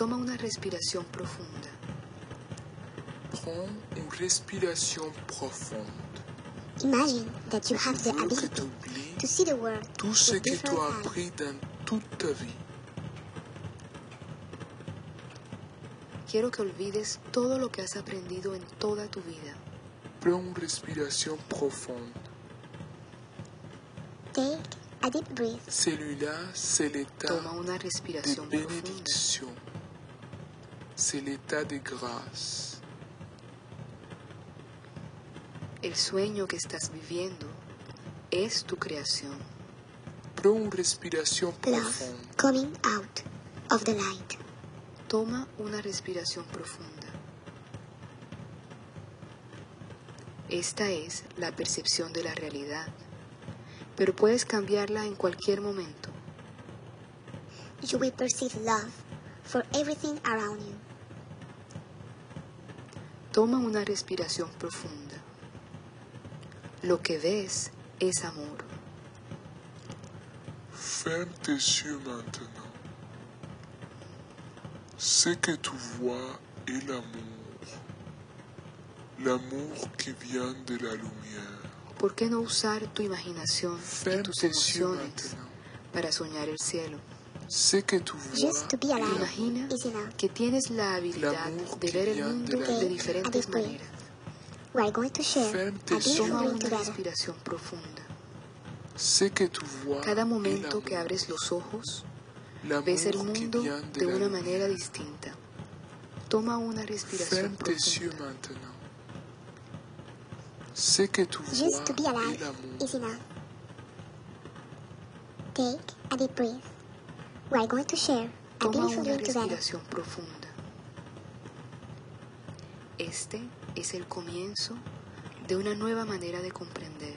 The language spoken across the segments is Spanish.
Toma una respiración profunda. Prends une respiration profonde. Imagine that you have the Je veux que ability tu oublies to see the world tout ce with que tu different as eyes. appris dans toute ta vie. Quiero que olvides todo lo que has aprendido en toda tu vida. Prends une respiration profonde. Take a deep breath. Celui-là, c'est l'état Toma una de respiración profunda. bénédiction. C'est l'état de grâce. El sueño que estás viviendo es tu creación. Prends une respiration Love profonde. coming out of the light. Toma una respiración profunda. Esta es la percepción de la realidad, pero puedes cambiarla en cualquier momento. You will perceive love for everything around you. Toma una respiración profunda. Lo que ves es amor. Ferme tes yeux maintenant. Ce que tu vois est l'amour. L'amour qui vient de la lumière. ¿Por qué no usar tu imaginación y Ferme tus tes yeux emociones maintenant. para soñar el cielo? Ce que tu vois Just to be alive Imagina is enough. que tienes la habilidad de ver el mundo de diferentes maneras. We are going to share Ferme a tes deep yeux Toma breath una together. respiración profunda. Ce que tu vois Cada est momento l'amour. que abres los ojos, L'amour ves el qui mundo vient de la una lumière. manera distinta. Toma una respiración Ferme tes yeux profunda. maintenant. Ce que tu vois Just to be est alive l'amour. is enough. Take a deep breath. We are going to share a Toma beautiful una dream together. respiración profunda. Este es el comienzo de una nueva manera de comprender.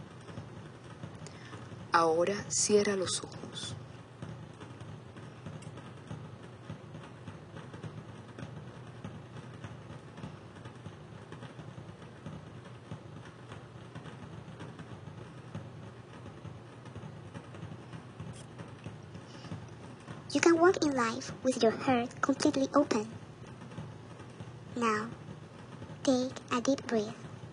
Ahora cierra los ojos. You can walk in life with your heart completely open. Now, take a deep breath.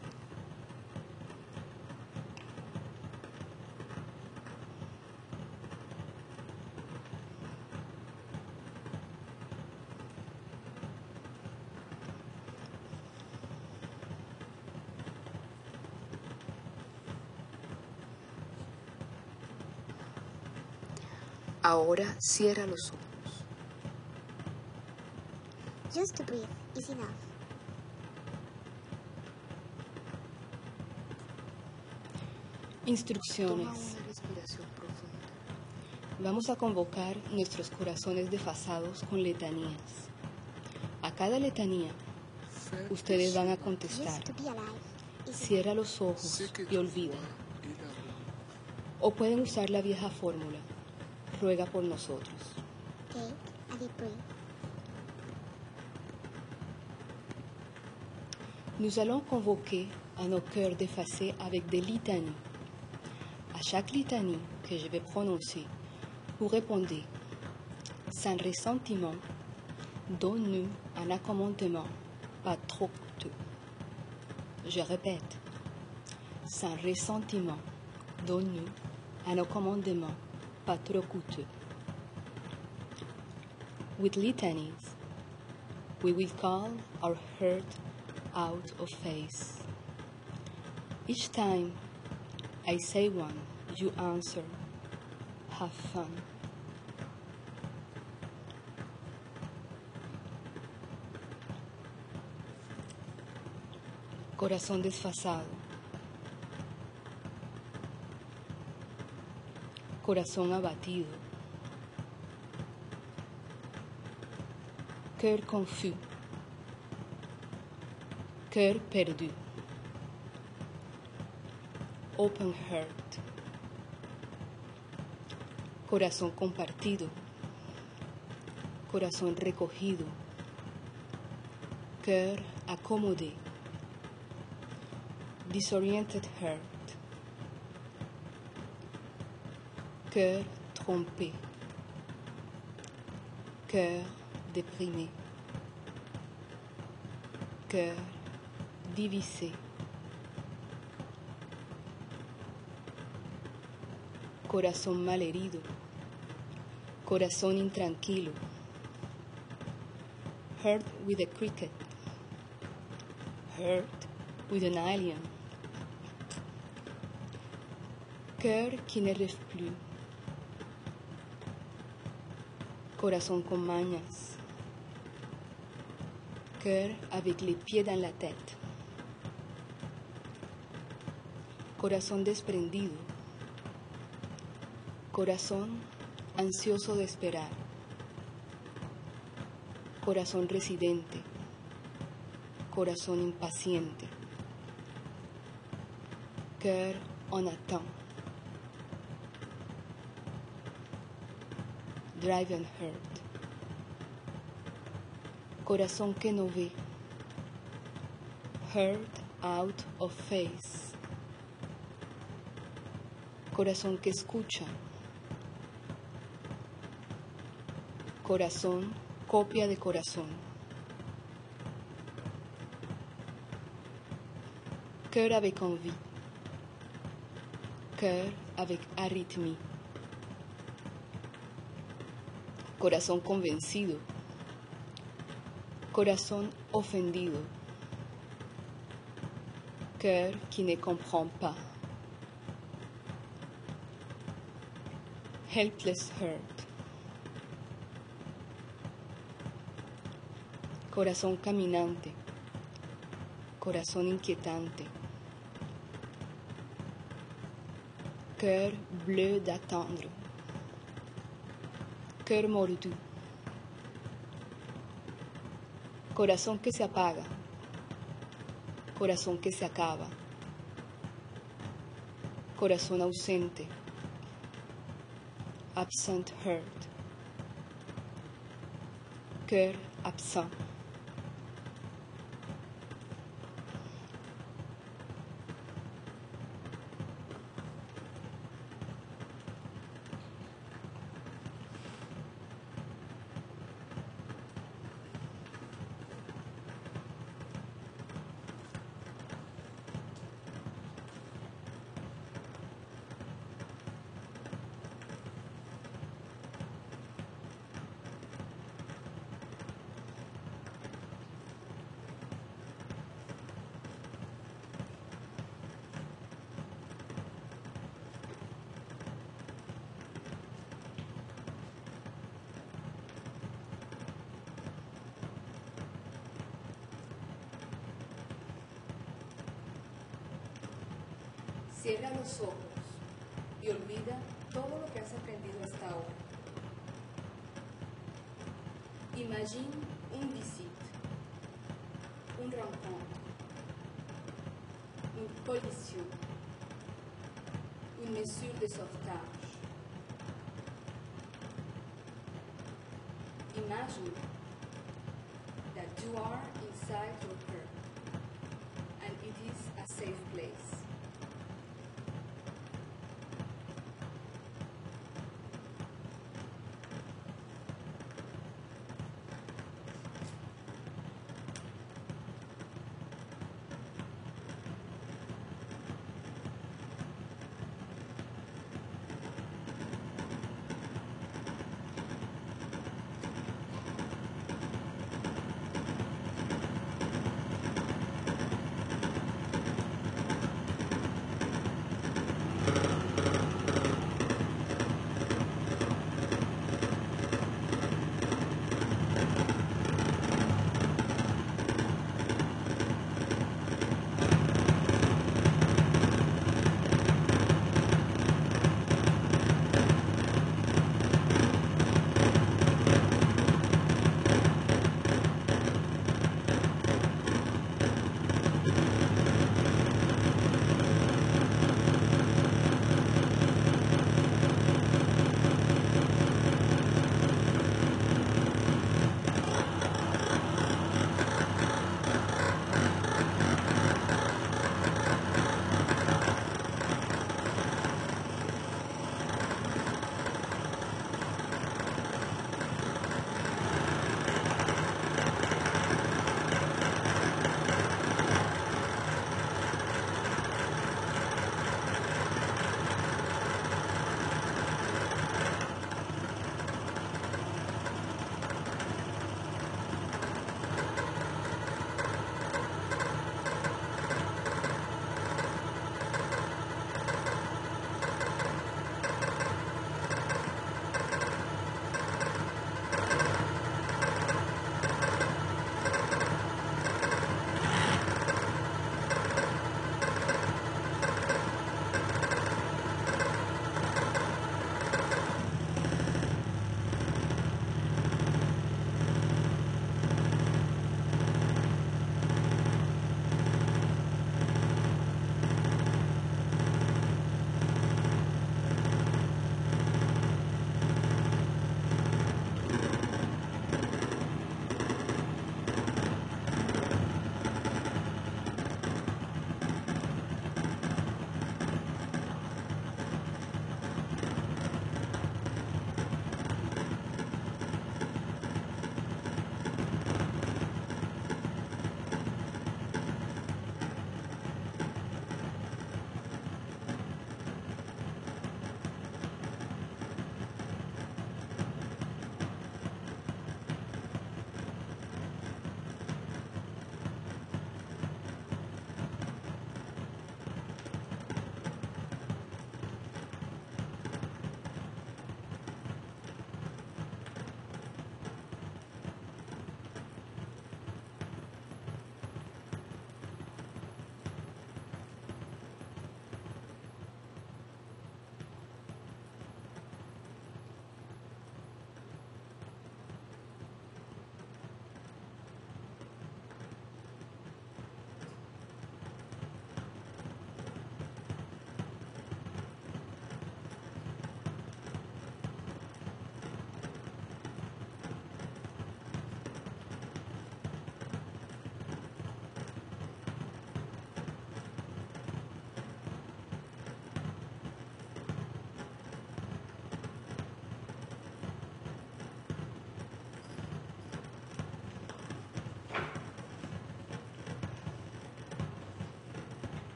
Ahora cierra los ojos. Just to breathe is enough. Toma Instrucciones. una respiración profunda. Vamos a convocar nuestros corazones desfasados con letanías. A cada letanía, Ferme ustedes tes van a yeux contestar. Just to be alive is enough. Cierra los ojos Ce que y tu olvida. vois est l'amour. O pueden usar la vieja fórmula. Ruega por nosotros. Take a deep breath. Nous allons convoquer à nos cœurs défacés avec des litanies. À chaque litanie que je vais prononcer, vous répondez sans ressentiment, donne-nous un accommodement pas trop coûteux. Je répète, sans ressentiment, donne-nous un accommodement pas trop coûteux. With litanies, we will call our hurt out of face. Each time I say one, you answer, have fun. Corazón desfasado. Corazón abatido. Cœur confus. Cœur perdu. Open heart. Corazón compartido. Corazón recogido. Cœur accommodé. Disoriented heart. Cœur trompé. Cœur déprimé. Cœur divisé. Corazón malherido. Corazón intranquilo. Hurt with a cricket. Hurt with an alien. Cœur qui ne rêve plus. Corazón con mañas. Cœur avec les pieds dans la tête. Corazón desprendido. Corazón ansioso de esperar. Corazón residente. Corazón impaciente. Cœur en attente. Drive and hurt. Corazón que no ve. Hurt out of face. Corazón que escucha. Corazón, copia de corazón. Cœur avec envie. Cœur avec arythmie. Corazón convencido. Corazón ofendido. Cœur qui ne comprend pas. Helpless hurt. Corazón caminante. Corazón inquietante. Cœur bleu d'attendre. Cœur mordu. Corazón que se apaga. Corazón que se acaba. Corazón ausente. Absent hurt. Cœur absent. Cierra los ojos y olvida todo lo que has aprendido hasta ahora. Imagine une visite, une rencontre, une collision, une mesure de sauvetage. Imagine that you are inside your curve and it is a safe place.